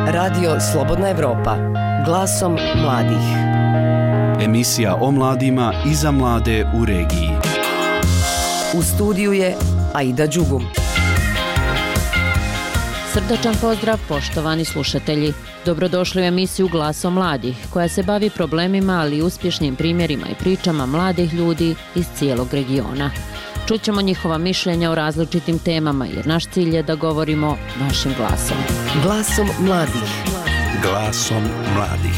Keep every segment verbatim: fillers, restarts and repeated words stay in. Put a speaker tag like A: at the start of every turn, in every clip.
A: Radio Slobodna Evropa, glasom mladih.
B: Emisija o mladima i za mlade u regiji.
A: U studiju je Aida Đugum.
C: Srdačan pozdrav, poštovani slušatelji. Dobrodošli u emisiju Glasom mladih, koja se bavi problemima, ali i uspješnim primjerima i pričama mladih ljudi iz cijelog regiona. Čućemo njihova mišljenja o različitim temama, jer naš cilj je da govorimo vašim glasom.
A: Glasom mladih.
B: Glasom mladih.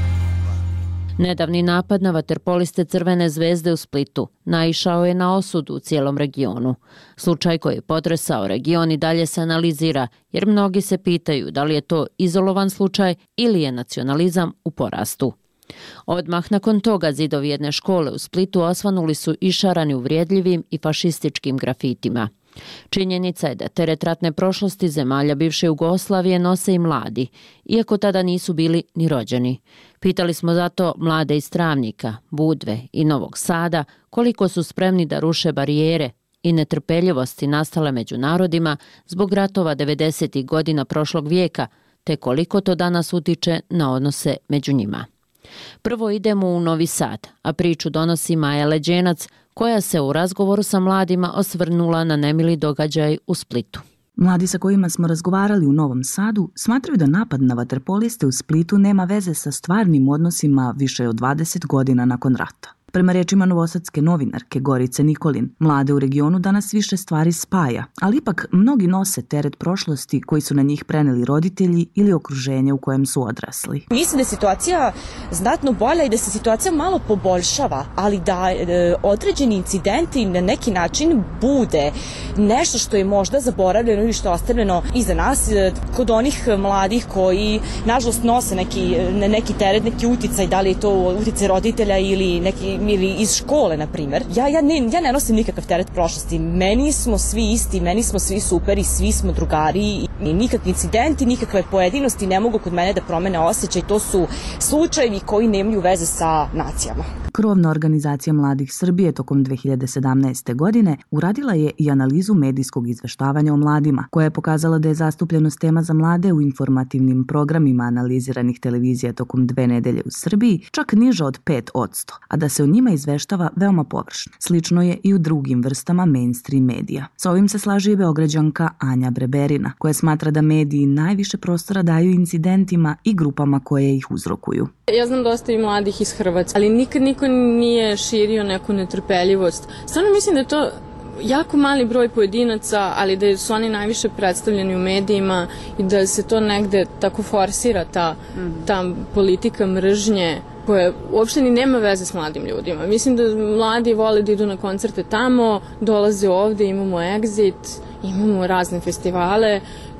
C: Nedavni napad na vaterpoliste Crvene zvezde u Splitu naišao je na osudu u cijelom regionu. Slučaj koji je potresao region i dalje se analizira, jer mnogi se pitaju da li je to izolovan slučaj ili je nacionalizam u porastu. Odmah nakon toga zidovi jedne škole u Splitu osvanuli su išarani uvrijedljivim i fašističkim grafitima. Činjenica je da teret ratne prošlosti zemalja bivše Jugoslavije nose i mladi, iako tada nisu bili ni rođeni. Pitali smo zato mlade iz Travnika, Budve i Novog Sada koliko su spremni da ruše barijere i netrpeljivosti nastale među narodima zbog ratova devedesetih godina prošlog vijeka, te koliko to danas utiče na odnose među njima. Prvo idemo u Novi Sad, a priču donosi Maja Leđenac, koja se u razgovoru sa mladima osvrnula na nemili događaj u Splitu.
D: Mladi sa kojima smo razgovarali u Novom Sadu smatraju da napad na vaterpoliste u Splitu nema veze sa stvarnim odnosima više od dvadeset godina nakon rata. Prema rečima novosadske novinarke Gorice Nikolin, mlade u regionu danas više stvari spaja, ali ipak mnogi nose teret prošlosti koji su na njih preneli roditelji ili okruženje u kojem su odrasli.
E: Mislim da je situacija znatno bolja i da se situacija malo poboljšava, ali da e, određeni incidenti na neki način bude nešto što je možda zaboravljeno ili što je ostavljeno iza nas e, kod onih mladih koji nažalost nose neki, neki teret, neki uticaj, da li je to uticaj roditelja ili neki ili iz škole, na primjer. Ja, ja, ne, ja ne nosim nikakav teret prošlosti. Meni smo svi isti, meni smo svi superi, svi smo drugari i nikakvi incidenti, nikakve pojedinosti ne mogu kod mene da promene osjećaj. To su slučajevi koji nemaju veze sa nacijama.
D: Krovna organizacija mladih Srbije tokom dve hiljade sedamnaeste. godine uradila je i analizu medijskog izveštavanja o mladima, koja je pokazala da je zastupljenost tema za mlade u informativnim programima analiziranih televizija tokom dve nedelje u Srbiji čak niža od pet posto, a da se o njima izveštava veoma površno. Slično je i u drugim vrstama mainstream medija. S ovim se slaže i Beograđanka Anja Breberina, koja smatra da mediji najviše prostora daju incidentima i grupama koje ih uzrokuju.
F: Ja znam dosta i mladih iz Hrvatske, ali nikad niko nije širio neku netrpeljivost. Stvarno mislim da je to jako mali broj pojedinaca, ali da su oni najviše predstavljeni u medijima i da se to negde tako forsira ta, ta politika mržnje koja uopšte ni nema veze s mladim ljudima. Mislim da mladi vole da idu na koncerte tamo, dolaze ovde, imamo Exit, imamo razne festivale.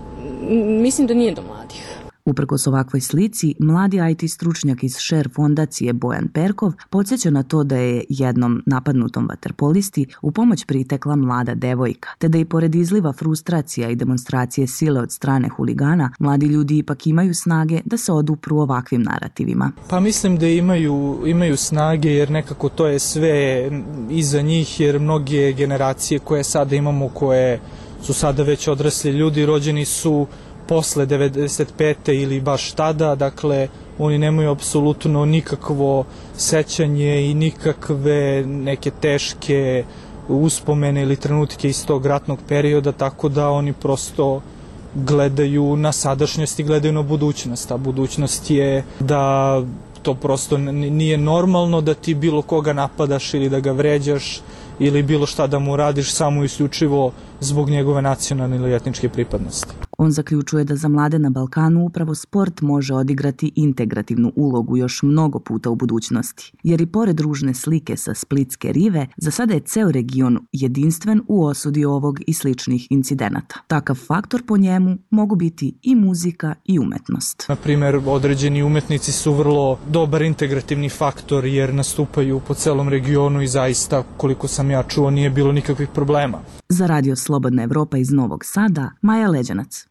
F: Mislim da nije do mladih.
D: Uprkos ovakvoj slici, mladi I T stručnjak iz Share fondacije Bojan Perkov podsjeća na to da je jednom napadnutom vaterpolisti u pomoć pritekla mlada devojka, te da i pored izliva frustracija i demonstracije sile od strane huligana, mladi ljudi ipak imaju snage da se odupru ovakvim narativima.
G: Pa mislim da imaju, imaju snage jer nekako to je sve iza njih, jer mnoge generacije koje sada imamo, koje su sada već odrasli ljudi, rođeni su posle devedeset pete ili baš tada, dakle oni nemaju apsolutno nikakvo sećanje i nikakve neke teške uspomene ili trenutke iz tog ratnog perioda, tako da oni prosto gledaju na sadašnjost i gledaju na budućnost, a budućnost je da to prosto nije normalno da ti bilo koga napadaš ili da ga vređaš ili bilo šta da mu radiš samo isključivo zbog njegove nacionalne ili etničke pripadnosti.
D: On zaključuje da za mlade na Balkanu upravo sport može odigrati integrativnu ulogu još mnogo puta u budućnosti, jer i pored ružne slike sa splitske rive, za sada je ceo region jedinstven u osudi ovog i sličnih incidenata. Takav faktor po njemu mogu biti i muzika i umetnost.
G: Na primjer, određeni umetnici su vrlo dobar integrativni faktor jer nastupaju po celom regionu i zaista, koliko sam ja čuo, nije bilo nikakvih problema.
D: Za Radio Slobodna Evropa iz Novog Sada, Maja Leđenac.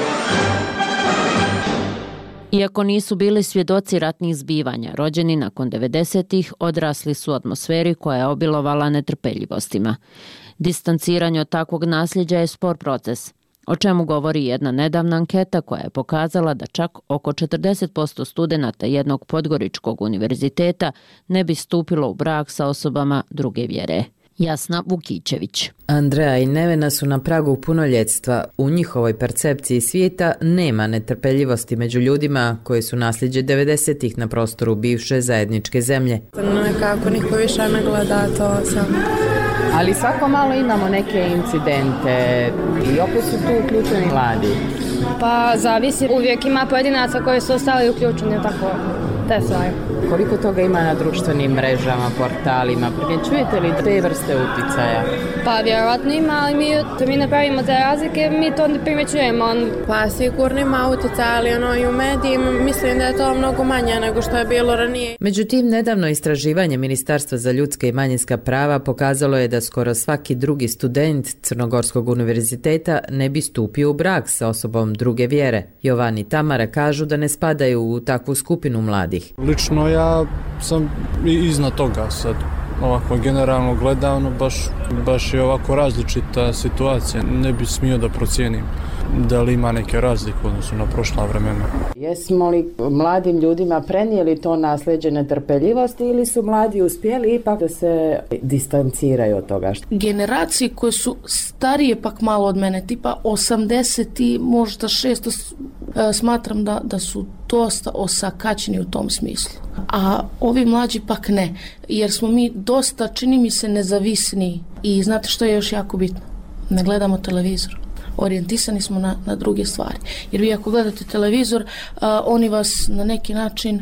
C: Iako nisu bili svjedoci ratnih zbivanja, rođeni nakon devedesetih, odrasli su u atmosferi koja je obilovala netrpeljivostima. Distanciranje od takvog nasljeđa je spor proces. o čemu govori jedna nedavna anketa koja je pokazala da čak oko četrdeset posto studenata jednog podgoričkog univerziteta ne bi stupilo u brak sa osobama druge vjere. Jasna Vukićević.
H: Andreja i Nevena su na pragu punoljetstva. U njihovoj percepciji svijeta nema netrpeljivosti među ljudima koji su nasljeđe devedesetih na prostoru bivše zajedničke zemlje.
I: Nekako niko više ne gleda to sam.
J: Ali svako malo imamo neke incidente i opet su tu uključeni mladi.
I: Pa zavisi, uvijek ima pojedinaca koji su ostali uključeni tako te stvari.
J: Koliko toga ima na društvenim mrežama, portalima? Primjećujete li te vrste uticaja?
I: Pa vjerojatno ima, ali mi, mi ne pravimo te razlike, mi to ne primjećujemo. Pa sigurno ima uticaja, ali ono i u medijima mislim da je to mnogo manje nego što je bilo ranije.
H: Međutim, nedavno istraživanje Ministarstva za ljudska i manjinska prava pokazalo je da skoro svaki drugi student Crnogorskog univerziteta ne bi stupio u brak sa osobom druge vjere. Jovan i Tamara kažu da ne spadaju u takvu skupinu mladih.
K: Lično ja sam iznad toga sad. Ovako generalno gledano baš, baš je ovako različita situacija. Ne bi smio da procijenim da li ima neke razlike u odnosu na prošla vremena.
J: Jesmo li mladim ljudima prenijeli to nasljeđe netrpeljivosti ili su mladi uspjeli ipak da se distanciraju od toga?
L: Generacije koje su starije pak malo od mene, tipa osamdeset i možda šest, smatram da, da su dosta osakaćeni u tom smislu. A ovi mlađi pak ne, jer smo mi dosta, čini mi se, nezavisni i znate što je još jako bitno? Ne gledamo televizor. Orijentisani smo na, na druge stvari. Jer vi ako gledate televizor, a, oni vas na neki način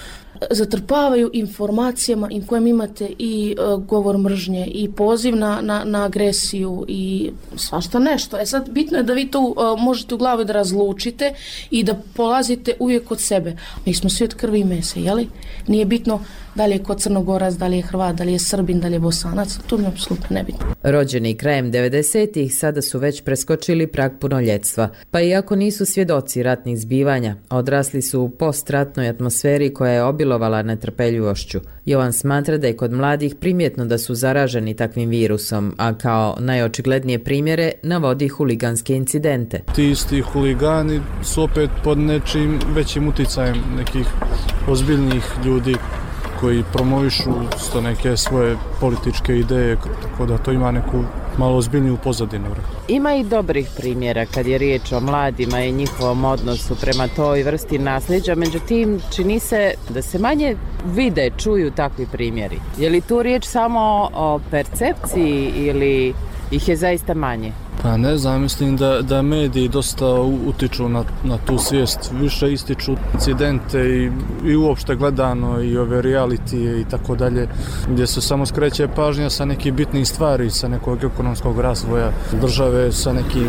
L: zatrpavaju informacijama in kojem imate i uh, govor mržnje i poziv na, na, na agresiju i svašta nešto. E sad, bitno je da vi to uh, možete u glavi da razlučite i da polazite uvijek od sebe. Mi smo svi od krvi i mesa, jeli? Nije bitno da li je ko Crnogorac, da li je Hrvat, da li je Srbin, da li je Bosanac, to mi je apsolutno nebitno.
H: Rođeni krajem devedesetih sada su već preskočili prag punoljetstva, pa iako nisu svjedoci ratnih zbivanja, odrasli su u postratnoj atmosferi koja je obilovala netrpeljivošću. Jovan smatra da je kod mladih primjetno da su zaraženi takvim virusom, a kao najočiglednije primjere navodi huliganske incidente.
K: Ti isti huligani su opet pod nečim većim uticajem nekih ozbiljnih ljudi koji promovišu sto neke svoje političke ideje, tako da to ima neku malo ozbiljniju pozadinu.
J: Ima i dobrih primjera kad je riječ o mladima i njihovom odnosu prema toj vrsti nasljeđa, međutim čini se da se manje vide, čuju takvi primjeri. Je li tu riječ samo o percepciji ili ih je zaista manje?
K: Pa ne znam, mislim da, da mediji dosta utiču na, na tu svijest, više ističu incidente i, i uopšte gledano i ove realitije i tako dalje, gdje se samo skreće pažnja sa nekih bitnih stvari, sa nekog ekonomskog razvoja države, sa nekim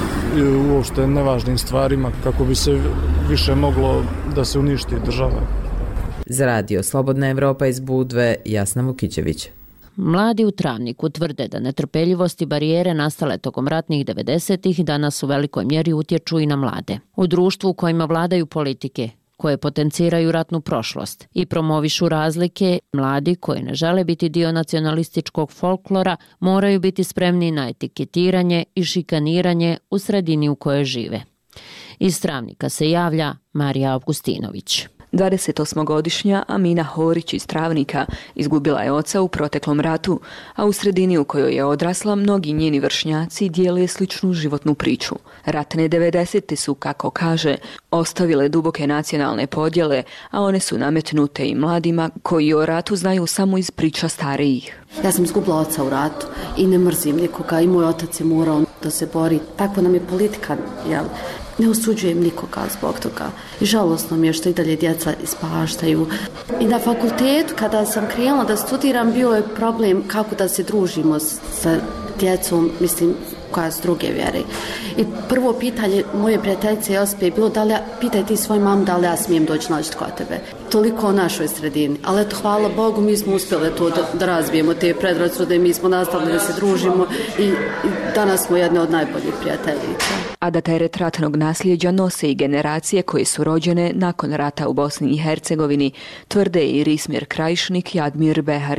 K: uopšte nevažnim stvarima kako bi se više moglo da se uništi država.
H: Za radio Slobodna Evropa iz Budve, Jasna Vukićević.
C: Mladi u Travniku tvrde da netrpeljivost i barijere nastale tokom ratnih devedesetih danas u velikoj mjeri utječu i na mlade. U društvu u kojima vladaju politike koje potenciraju ratnu prošlost i promovišu razlike, mladi koji ne žele biti dio nacionalističkog folklora moraju biti spremni na etiketiranje i šikaniranje u sredini u kojoj žive. Iz Travnika se javlja Marija Avgustinović.
M: dvadesetosmogodišnja Amina Horić iz Travnika izgubila je oca u proteklom ratu, a u sredini u kojoj je odrasla mnogi njeni vršnjaci dijele sličnu životnu priču. Ratne devedesete su, kako kaže, ostavile duboke nacionalne podjele, a one su nametnute i mladima koji o ratu znaju samo iz priča starijih.
N: Ja sam izgubila oca u ratu i ne mrzim nikoga i moj otac je morao da se bori. Tako nam je politika, jel? Ne osuđujem nikoga zbog toga. I žalosno mi je što i dalje djeca ispaštaju. I na fakultetu, kada sam krenula da studiram, bio je problem kako da se družimo sa djecom, mislim, koja su druge vjere. I prvo pitanje moje prijateljice Josipe je bilo da li ja, pitaj ti svoj mam da li ja smijem doći naći kod tebe. Toliko o našoj sredini. Ali eto, hvala Bogu, mi smo uspjeli to da, da razbijemo te predrasude, mi smo nastavili da se družimo i, i danas smo jedne od najboljih prijateljica.
M: A da teret ratnog nasljeđa nose i generacije koje su rođene nakon rata u Bosni i Hercegovini, tvrde i Rismir Krajišnik i Admir Beharić.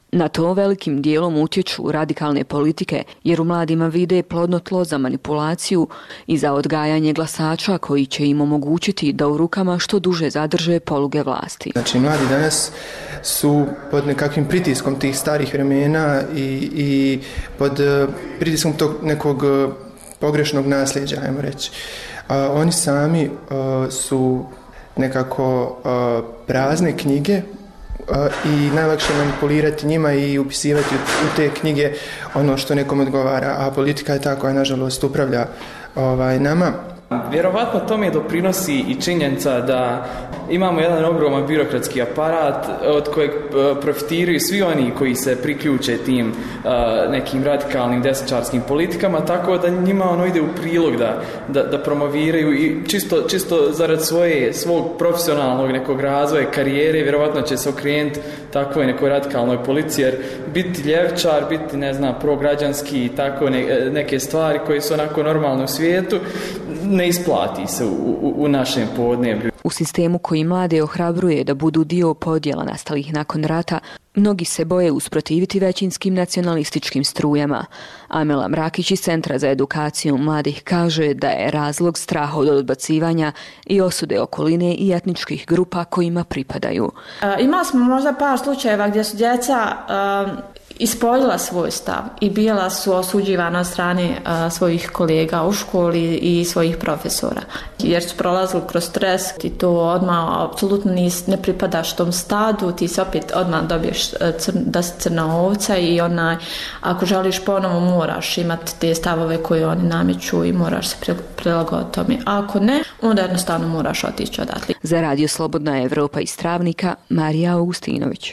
M: Na to velikim dijelom utječu radikalne politike, jer u mladima vide plodno tlo za manipulaciju i za odgajanje glasača koji će im omogućiti da u rukama što duže zadrže poluge vlasti.
O: Znači, mladi danas su pod nekakvim pritiskom tih starih vremena i, i pod pritiskom tog nekog pogrešnog nasljeđa, ajmo reći. A, oni sami a, su nekako a, prazne knjige i najlakše manipulirati njima i upisivati u te knjige ono što nekom odgovara, a politika je ta koja nažalost upravlja ovaj, nama.
P: Vjerovatno tome doprinosi i činjenica da imamo jedan ogroman birokratski aparat od kojeg profitiraju svi oni koji se priključe tim uh, nekim radikalnim desničarskim politikama, tako da njima ono ide u prilog da, da, da promoviraju i čisto, čisto zarad svoje, svog profesionalnog nekog razvoja, karijere, vjerovatno će se okrenuti takvoj nekoj radikalnoj politici, jer biti ljevičar, biti ne znam prograđanski i tako ne, neke stvari koje su onako normalne u svijetu ne isplati se u, u, u našem podneblju.
M: U sistemu koji mlade ohrabruje da budu dio podjela nastalih nakon rata, mnogi se boje usprotiviti većinskim nacionalističkim strujama. Amela Mrakić iz Centra za edukaciju mladih kaže da je razlog strah od odbacivanja i osude okoline i etničkih grupa kojima pripadaju.
Q: E, imali smo možda par slučajeva gdje su djeca e, ispoljila svoj stav i bila su osuđivana od strane a, svojih kolega u školi i svojih profesora. Jer su prolazili kroz stres i to odmah apsolutno ne pripadaš tom stadu, ti se opet odmah dobiješ cr, da si crna ovca i onaj, ako želiš ponovo moraš imati te stavove koje oni nameću i moraš se prilagoditi tome. A ako ne, onda jednostavno moraš otići odatle.
M: Za Radio Slobodna Evropa iz Travnika, Marija Augustinović.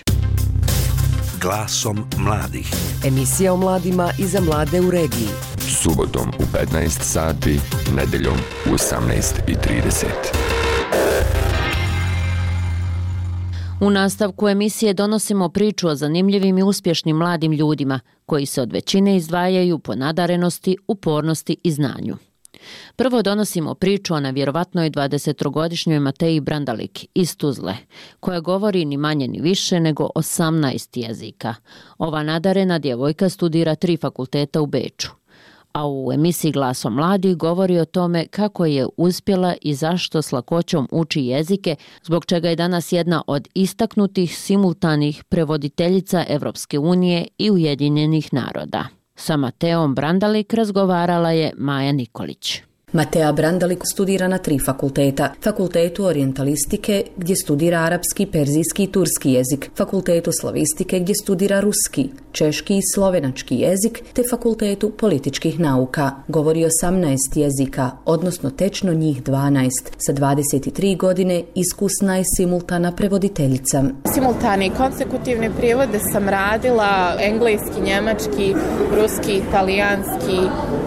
R: Glasom mladih.
A: Emisija o mladima i za mlade u regiji.
S: Subotom u petnaest sati, nedeljom u osamnaest i trideset.
C: U nastavku emisije donosimo priču o zanimljivim i uspješnim mladim ljudima koji se od većine izdvajaju po nadarenosti, upornosti i znanju. Prvo donosimo priču o nevjerovatnoj dvadesetogodišnjoj Mateji Brandalik iz Tuzle, koja govori ni manje ni više nego osamnaest jezika. Ova nadarena djevojka studira tri fakulteta u Beču. A u emisiji Glasom mladih govori o tome kako je uspjela i zašto s lakoćom uči jezike, zbog čega je danas jedna od istaknutih simultanih prevoditeljica Evropske unije i Ujedinjenih naroda. Sa Mateom Brandalik razgovarala je Maja Nikolić.
T: Mateja Brandalik studira na tri fakulteta. Fakultetu orijentalistike gdje studira arapski, perzijski i turski jezik, fakultetu slavistike gdje studira ruski, češki i slovenački jezik, te fakultetu političkih nauka. Govori osamnaest jezika, odnosno tečno njih dvanaest. Sa dvadeset tri godine iskusna je simultana prevoditeljica.
U: Simultani konsekutivne prijevode sam radila engleski, njemački, ruski, italijanski,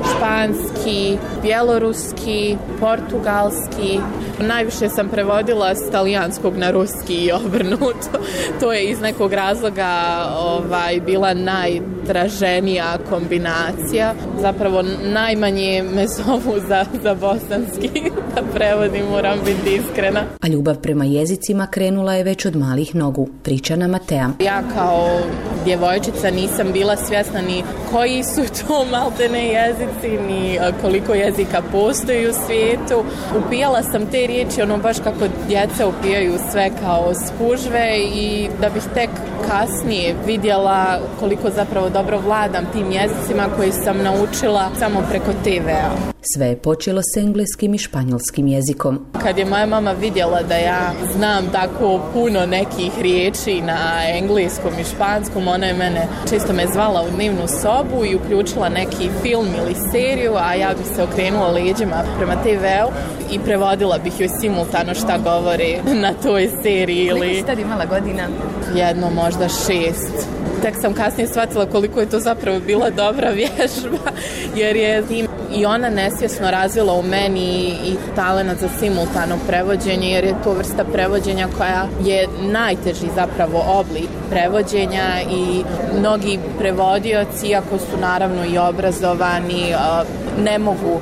U: španski, bjeloruski, ruski, portugalski. Najviše sam prevodila s talijanskog na ruski i obrnuto. To je iz nekog razloga ovaj, bila najtraženija kombinacija. Zapravo najmanje me zovu za, za bosanski da prevodim, moram biti iskrena.
T: A ljubav prema jezicima krenula je već od malih nogu, priča na Mateja.
U: Ja kao djevojčica nisam bila svjesna ni koji su to maltene jezici, ni koliko jezika postoji u svijetu. Upijala sam te riječi ono baš kako djeca upijaju sve kao spužve i da bih tek kasnije vidjela koliko zapravo dobro vladam tim jezicima koji sam naučila samo preko te vea.
T: Sve je počelo s engleskim i španjolskim jezikom.
U: Kad je moja mama vidjela da ja znam tako puno nekih riječi na engleskom i španskom, ona je mene često me zvala u dnevnu sobu i uključila neki film ili seriju, a ja bih se okrenula leđima prema te veu i prevodila bih joj simultano šta govori na toj seriji. Ili...
V: Koliko si tad imala godina?
U: Jedno, možda šest. Tek sam kasnije shvatila koliko je to zapravo bila dobra vježba, jer je tim i ona nesvjesno razvila u meni i talenat za simultano prevođenje, jer je to vrsta prevođenja koja je najteži zapravo oblik prevođenja i mnogi prevodioci, iako su naravno i obrazovani, ne mogu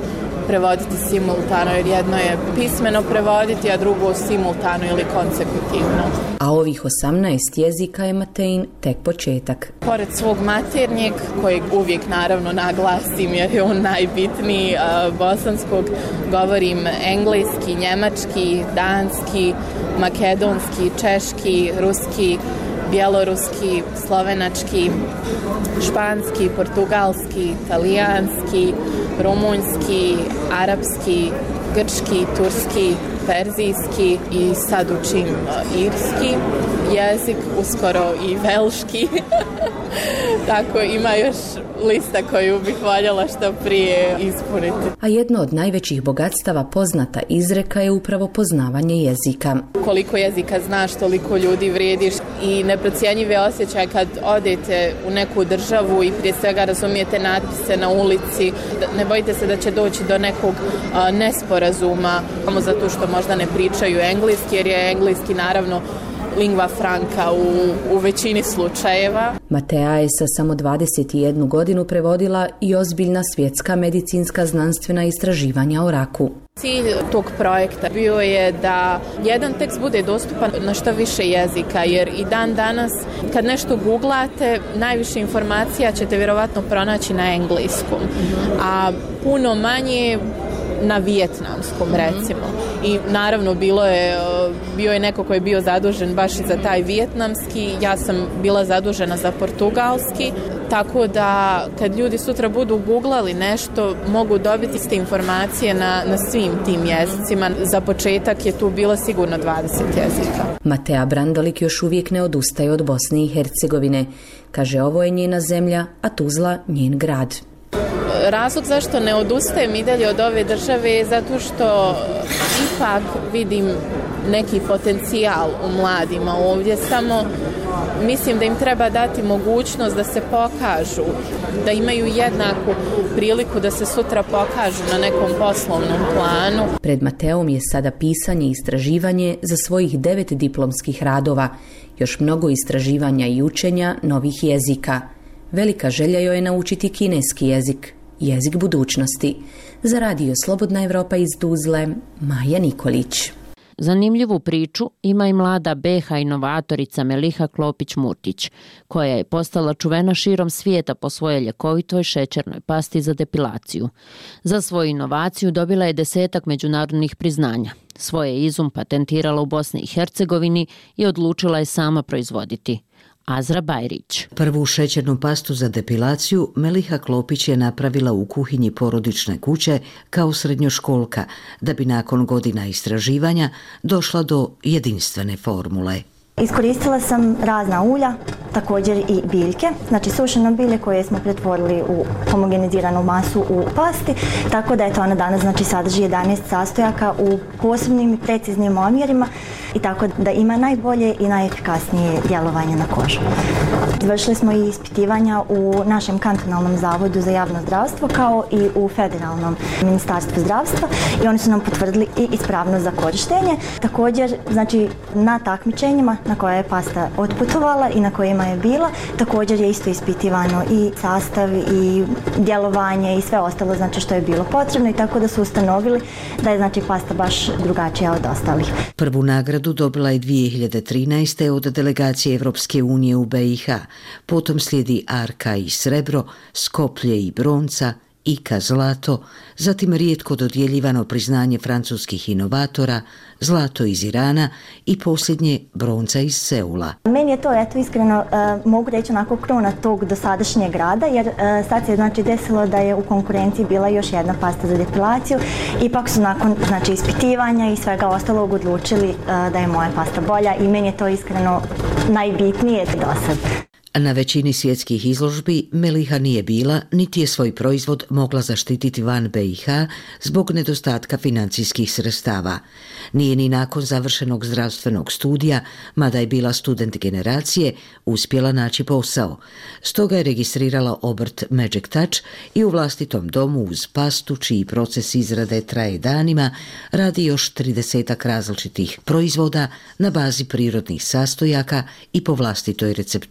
U: prevoditi simultano, jer jedno je pismeno prevoditi, a drugo simultano ili konsekutivno.
T: A ovih osamnaest jezika je Matein tek početak.
U: Pored svog maternjeg, kojeg uvijek naravno naglasim jer je on najbitniji, bosanskog, govorim engleski, njemački, danski, makedonski, češki, ruski, bjeloruski, slovenački, španski, portugalski, talijanski, rumunjski, arapski, grčki, turski, perzijski i sad učim irski jezik, uskoro i velški. Tako ima još lista koju bih voljela što prije ispuniti.
T: A jedno od najvećih bogatstava poznata izreka je upravo poznavanje jezika.
U: Koliko jezika znaš, toliko ljudi vrijediš i neprocjenjive osjećaje kad odete u neku državu i prije svega razumijete natpise na ulici. Ne bojite se da će doći do nekog a, nesporazuma, samo zato što možda ne pričaju engleski, jer je engleski naravno lingva franca u, u većini slučajeva.
T: Matea je sa samo dvadeset jednu godinu prevodila i ozbiljna svjetska medicinska znanstvena istraživanja o raku.
U: Cilj tog projekta bio je da jedan tekst bude dostupan na što više jezika, jer i dan danas kad nešto googlate, najviše informacija ćete vjerovatno pronaći na engleskom, a puno manje na vijetnamskom recimo. I naravno bilo je, bio je neko koji je bio zadužen baš i za taj vijetnamski, ja sam bila zadužena za portugalski, tako da kad ljudi sutra budu googlali nešto, mogu dobiti iste informacije na, na svim tim jezicima. Za početak je tu bilo sigurno dvadeset jezika.
T: Matea Brandolik još uvijek ne odustaje od Bosne i Hercegovine. Kaže, ovo je njena zemlja, a Tuzla njen grad.
U: Razlog zašto ne odustajem i dalje od ove države je zato što ipak vidim neki potencijal u mladima ovdje, samo mislim da im treba dati mogućnost da se pokažu, da imaju jednaku priliku da se sutra pokažu na nekom poslovnom planu.
T: Pred Mateom je sada pisanje i istraživanje za svojih devet diplomskih radova, još mnogo istraživanja i učenja novih jezika. Velika želja joj je naučiti kineski jezik, jezik budućnosti. Za radio Slobodna Evropa iz Tuzle, Maja Nikolić.
C: Zanimljivu priču ima i mlada be ha inovatorica Meliha Klopić-Murtić, koja je postala čuvena širom svijeta po svojoj ljekovitoj šećernoj pasti za depilaciju. Za svoju inovaciju dobila je desetak međunarodnih priznanja. Svoje izum patentirala u Bosni i Hercegovini i odlučila je sama proizvoditi. Azra Bajrić.
B: Prvu šećernu pastu za depilaciju Meliha Klopić je napravila u kuhinji porodične kuće kao srednjoškolka, da bi nakon godina istraživanja došla do jedinstvene formule.
V: Iskoristila sam razna ulja, također i biljke, znači sušeno bilje koje smo pretvorili u homogeniziranu masu u pasti, tako da je to ona danas znači sadrži jedanaest sastojaka u posebnim i preciznim omjerima i tako da ima najbolje i najefikasnije djelovanje na kožu. Izvršili smo i ispitivanja u našem kantonalnom zavodu za javno zdravstvo kao i u federalnom ministarstvu zdravstva i oni su nam potvrdili i ispravnost za korištenje. Također, znači na takmičenjima na koja je pasta otputovala i na kojima je bila, također je isto ispitivano i sastav i djelovanje i sve ostalo znači što je bilo potrebno i tako da su ustanovili da je znači pasta baš drugačija od ostalih.
B: Prvu nagradu dobila je dvije hiljade trinaeste. od delegacije Evropske unije u be i ha. Potom slijedi arka i srebro, skoplje i bronca, Ika zlato, zatim rijetko dodjeljivano priznanje francuskih inovatora, zlato iz Irana i posljednje bronca iz Seula.
V: Meni je to, eto, iskreno uh, mogu reći onako kruna tog dosadašnjeg rada, jer uh, sad se znači desilo da je u konkurenciji bila još jedna pasta za depilaciju. Ipak su nakon znači ispitivanja i svega ostalog odlučili uh, da je moja pasta bolja i meni je to iskreno najbitnije do sad.
B: Na većini svjetskih izložbi Meliha nije bila, niti je svoj proizvod mogla zaštititi van be i ha zbog nedostatka financijskih sredstava. Nije ni nakon završenog zdravstvenog studija, mada je bila student generacije, uspjela naći posao. Stoga je registrirala obrt Magic Touch i u vlastitom domu uz pastu, čiji proces izrade traje danima, radi još tridesetak različitih proizvoda na bazi prirodnih sastojaka i po vlastitoj recepturi.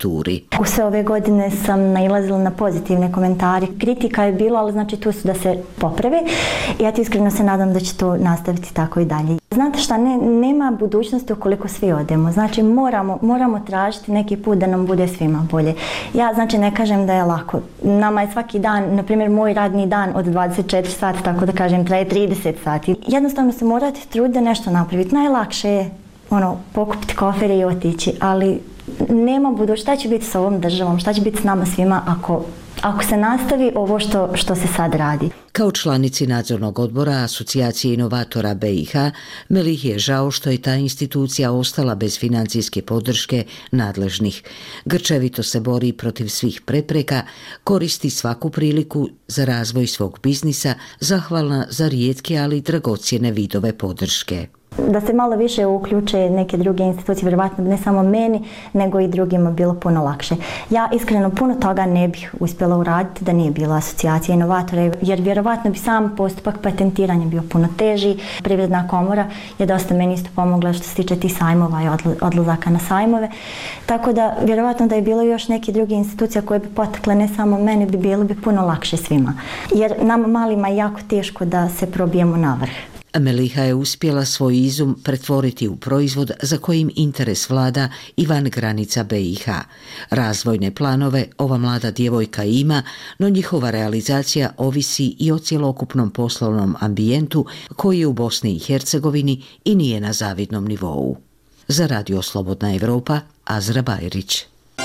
V: U sve ove godine sam nailazila na pozitivne komentare. Kritika je bilo, ali znači tu su da se poprave. I ja ti iskreno se nadam da će to nastaviti tako i dalje. Znate šta, ne, nema budućnosti ukoliko svi odemo. Znači moramo, moramo tražiti neki put da nam bude svima bolje. Ja znači ne kažem da je lako. Nama je svaki dan, na primjer moj radni dan od dvadeset četiri sata, tako da kažem, traje trideset sati. Jednostavno se morate truditi da nešto napraviti. Najlakše je ono, pokupiti kofere i otići, ali nema budućnosti. Šta će biti s ovom državom, šta će biti s nama svima ako, ako se nastavi ovo što, što se sad radi.
B: Kao članici nadzornog odbora Asocijacije inovatora B i H, Melih je žao što je ta institucija ostala bez financijske podrške nadležnih. Grčevito se bori protiv svih prepreka, koristi svaku priliku za razvoj svog biznisa, zahvalna za rijetke ali dragocjene vidove podrške.
V: Da se malo više uključe neke druge institucije, vjerovatno ne samo meni, nego i drugima bilo puno lakše. Ja iskreno puno toga ne bih uspjela uraditi da nije bila asocijacija inovatora, jer vjerovatno bi sam postupak patentiranja bio puno teži. Privredna komora je dosta meni isto pomogla što se tiče tih sajmova i odlazaka na sajmove. Tako da vjerovatno da je bilo još neke druge institucije koje bi potakle ne samo mene, bi bilo bi puno lakše svima. Jer nama malima je jako teško da se probijemo na vrh.
B: Meliha je uspjela svoj izum pretvoriti u proizvod za kojim interes vlada i van granica B i H. Razvojne planove ova mlada djevojka ima, no njihova realizacija ovisi i o cjelokupnom poslovnom ambijentu koji je u Bosni i Hercegovini i nije na zavidnom nivou. Za Radio Slobodna Evropa, Azra Bajrić.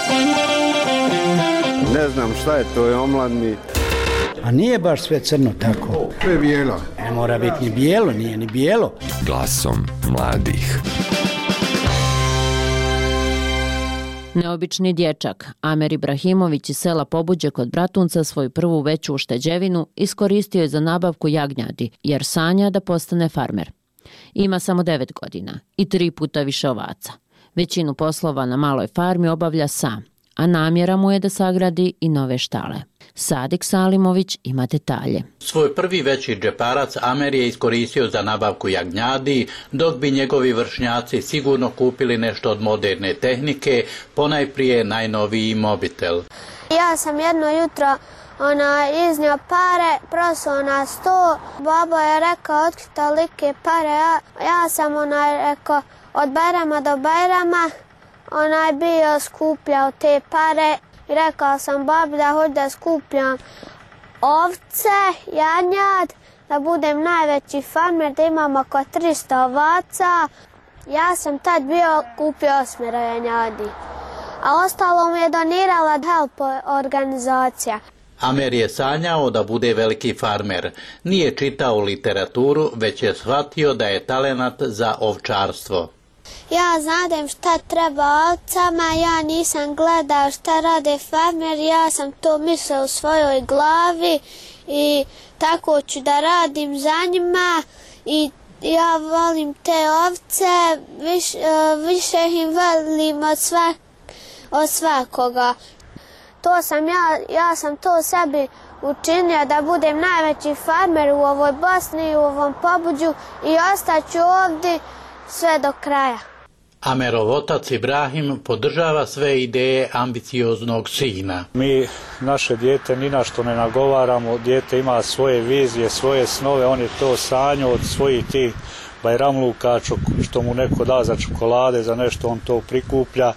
E: Ne znam šta je, to je omladni.
F: A nije baš sve crno tako.
E: To je bijelo.
F: Ne mora biti ni bijelo, nije ni bijelo.
S: Glasom mladih.
C: Neobični dječak Amer Ibrahimović iz sela Pobuđe kod Bratunca svoju prvu veću ušteđevinu iskoristio je za nabavku jagnjadi, jer sanja da postane farmer. Ima samo devet godina i tri puta više ovaca. Većinu poslova na maloj farmi obavlja sam, a namjera mu je da sagradi i nove štale. Sadik Salimović ima detalje.
W: Svoj prvi veći džeparac Amer je iskoristio za nabavku jagnjadi, dok bi njegovi vršnjaci sigurno kupili nešto od moderne tehnike, ponajprije najnoviji mobitel.
X: Ja sam jedno jutro ona iznio pare, prosuo na sto, babo je rekao otkud tolike pare, ja, ja sam ona rekao od Bajrama do Bajrama, ona je bio skupljao te pare. I rekao sam babi da hoću da skupljam ovce, jagnjad, da budem najveći farmer, da imam oko tristo ovaca. Ja sam tad bio kupio osmero jagnjadi, a ostalo mi je donirala Help organizacija.
W: Amer je sanjao da bude veliki farmer. Nije čitao literaturu, već je shvatio da je talenat za ovčarstvo.
X: Ja znadem šta treba ovcama, ja nisam gledao šta rade farmer, ja sam to mislio u svojoj glavi i tako ću da radim za njima i ja volim te ovce, viš, više im volim od, svak, od svakoga. To sam ja, ja sam to sebi učinio da budem najveći farmer u ovoj Bosni, u ovom Pobuđu i ostaću ovdje sve do kraja.
W: Amerov otac Ibrahim podržava sve ideje ambicioznog sina.
Y: Mi naše dijete ni na što ne nagovaramo, dijete ima svoje vizije, svoje snove, on je to sanjao od svojih tih bajramluka, što mu neko da za čokolade, za nešto on to prikuplja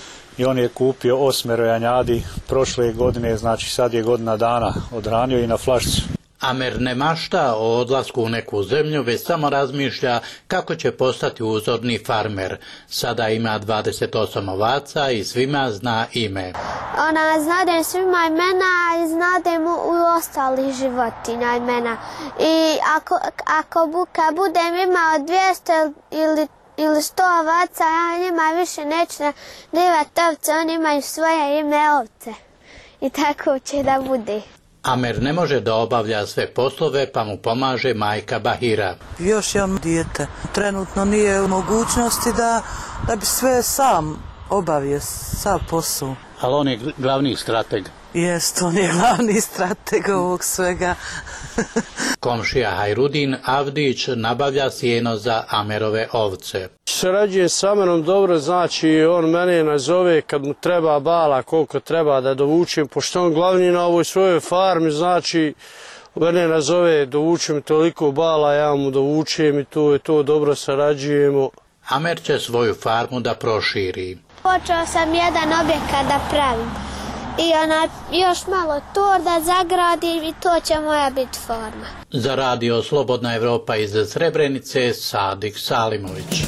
Y: i on je kupio osmero janjadi prošle godine, znači sad je godina dana odranio i na flašcu.
W: Amer ne mašta o odlasku u neku zemlju, već samo razmišlja kako će postati uzorni farmer. Sada ima dvadeset osam ovaca i svima zna ime.
X: Ona znadem svima imena i znadem u, u ostalih životinja imena. I ako, ako bu, kad budem imao dvjesto ili, ili sto ovaca, ja njima više neću divati ovce, oni imaju svoje ime ovce. I tako će da bude.
W: Amer ne može da obavlja sve poslove, pa mu pomaže majka Bahira.
Z: Još jedno dijete. Trenutno nije u mogućnosti da, da bi sve sam obavio, sav posao.
W: Ali on je glavni strateg.
Z: Jest, on je glavni strateg ovog svega.
W: Komšija Hajrudin Avdić nabavlja sjeno za Amerove ovce.
D: Sarađujem s Amerom dobro, znači on mene nazove kad mu treba bala, koliko treba da dovučem, pošto on glavni na ovoj svojoj farmi, znači mene nazove, dovučem toliko bala, ja mu dovučem i to je to, dobro sarađujemo.
W: Amer će svoju farmu da proširi.
X: Počeo sam jedan objekat da pravim i ona, još malo to da zagradim i to će moja biti farma.
W: Za radio Slobodna Evropa iz Srebrenice, Sadik Salimović.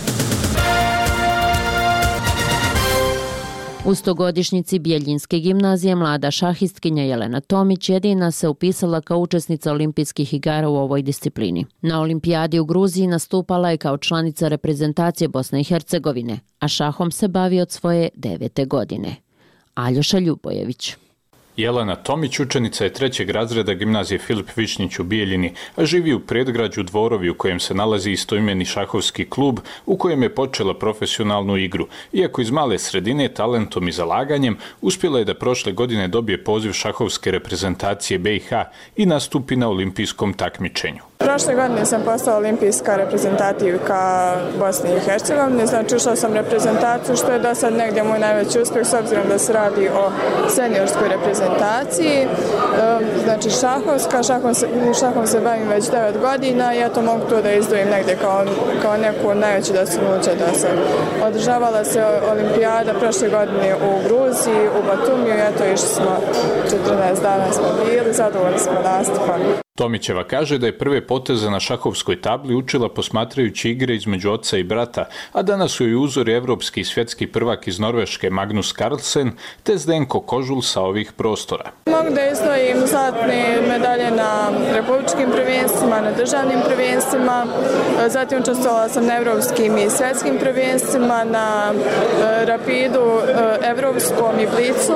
C: U stogodišnjici Bjeljinske gimnazije mlada šahistkinja Jelena Tomić jedina se upisala kao učesnica olimpijskih igara u ovoj disciplini. Na olimpijadi u Gruziji nastupala je kao članica reprezentacije Bosne i Hercegovine, a šahom se bavi od svoje devete godine. Aljoša Ljubojević.
G: Jelena Tomić učenica je trećeg razreda gimnazije Filip Višnjić u Bijeljini, a živi u predgrađu Dvorovi u kojem se nalazi istoimeni šahovski klub u kojem je počela profesionalnu igru. Iako iz male sredine, talentom i zalaganjem, uspjela je da prošle godine dobije poziv šahovske reprezentacije B i H i nastupi na olimpijskom takmičenju.
I: Prošle godine sam postala olimpijska reprezentativka Bosne i Hercegovine, znači ušla sam reprezentaciju, što je do sad negdje moj najveći uspjeh, s obzirom da se radi o seniorskoj reprezentaciji. Znači šahovska, šahom se, šahom se bavim već devet godina i eto mogu to da izdvojim negdje kao, kao neku najveću dostignuće do sad. Održavala se olimpijada prošle godine u Gruziji, u Batumiju, eto išli smo četrnaest dana smo bili, zadovoljni smo nastupom.
G: Tomićeva kaže da je prve poteze na šahovskoj tabli učila posmatrajući igre između oca i brata, a danas su joj uzori evropski i svjetski prvak iz Norveške Magnus Carlsen te Zdenko Kožul sa ovih prostora.
I: Mogu da izdvojim zlatne medalje na republičkim prvenstvima, na državnim prvenstvima, zatim učestvovala sam na evropskim i svjetskim prvenstvima, na rapidu evropskom i blicu,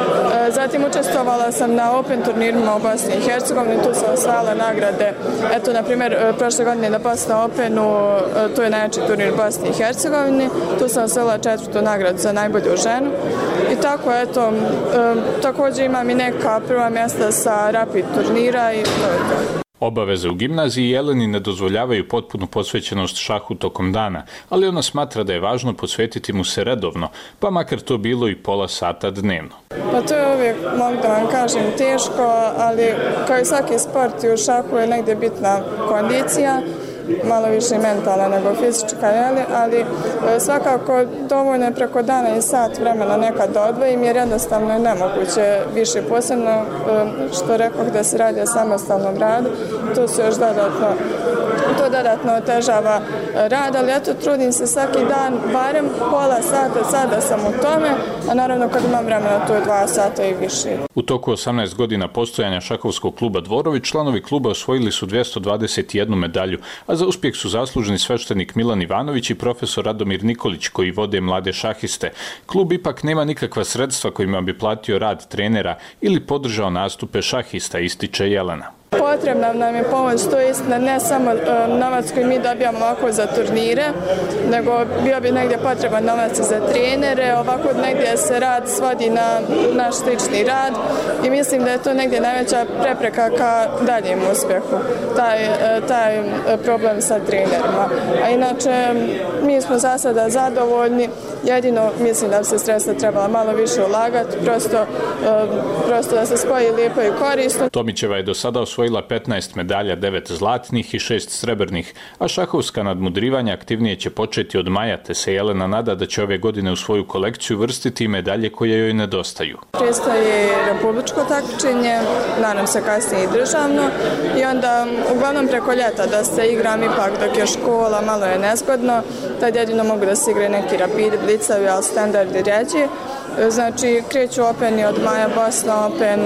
I: zatim učestvovala sam na Open turnirima u Bosni i Hercegovini, tu sam osvajala nagrade. Eto, na primjer, prošle godine na Bosna Openu, to je najjači turnir u Bosni i Hercegovini, tu sam osvojila četvrtu nagradu za najbolju ženu. I tako, eto, također imam i neka prva mjesta sa rapid turnira i to je to.
G: Obaveze u gimnaziji Jeleni ne dozvoljavaju potpunu posvećenost šahu tokom dana, ali ona smatra da je važno posvetiti mu se redovno, pa makar to bilo i pola sata dnevno.
I: Pa to je uvijek, mogu da vam kažem, teško, ali kao i svaki sport i u šahu je negdje bitna kondicija, malo više mentalna nego fizička, jeli? Ali svakako dovoljno je preko dana i sat vremena nekad da odvojim, jer jednostavno je nemoguće više, posebno što rekao da se radi o samostalnom radu, to se još dodatno, to dodatno otežava rad, ali eto trudim se svaki dan, barem pola sata, sada sam u tome, a naravno kad imam vremena to je dva sata i više.
G: U toku osamnaest godina postojanja šahovskog kluba Dvorovi, članovi kluba osvojili su dvjesto dvadeset jednu medalju, a za uspjeh su zaslužni sveštenik Milan Ivanović i profesor Radomir Nikolić koji vode mlade šahiste. Klub ipak nema nikakva sredstva kojima bi platio rad trenera ili podržao nastupe šahista, ističe Jelena.
I: Potrebna nam je pomoć, to je istina, ne samo novac koji mi dobijamo ovako za turnire, nego bio bi negdje potreban novac za trenere, ovako negdje se rad svodi na naš slični rad i mislim da je to negdje najveća prepreka ka daljem uspjehu, taj, taj problem sa trenerima. A inače, mi smo za sada zadovoljni, jedino mislim da bi se sredstva trebala malo više ulagati, prosto, prosto da se spoji lijepo i korisno.
G: Tomićeva je do sada osvojila petnaest medalja, devet zlatnih i šest srebrnih, a šahovska nadmudrivanja aktivnije će početi od maja, te se Jelena nada da će ove godine u svoju kolekciju vrstiti i medalje koje joj nedostaju.
I: Predstoji republičko takmičenje, nadam se kasnije i državno, i onda uglavnom preko ljeta da se igram ipak dok je škola, malo je nezgodno, tad jedino mogu da se igraju neki rapidi, blicavi, ali standardi ređi. Znači, kreću Openi od maja, Bosna Open,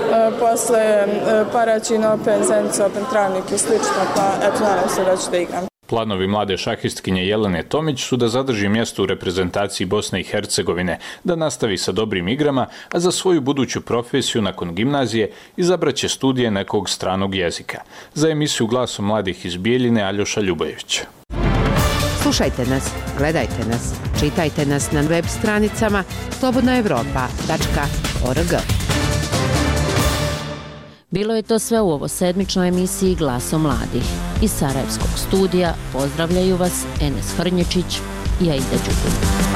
I: posle Paraćin Open, Zenica Open, Travnik i slično, pa eto, nadam se da ću da igram.
G: Planovi mlade šahistkinje Jelene Tomić su da zadrži mjesto u reprezentaciji Bosne i Hercegovine, da nastavi sa dobrim igrama, a za svoju buduću profesiju nakon gimnazije izabraće studije nekog stranog jezika. Za emisiju Glasom mladih iz Bijeljine, Aljoša Ljubojević.
J: Slušajte nas, gledajte nas, čitajte nas na web stranicama slobodna evropa tačka org.
C: Bilo je to sve u ovo sedmičnoj emisiji Glaso mladih. Iz Sarajevskog studija pozdravljaju vas Enes Hrnječić i Aida Đubin.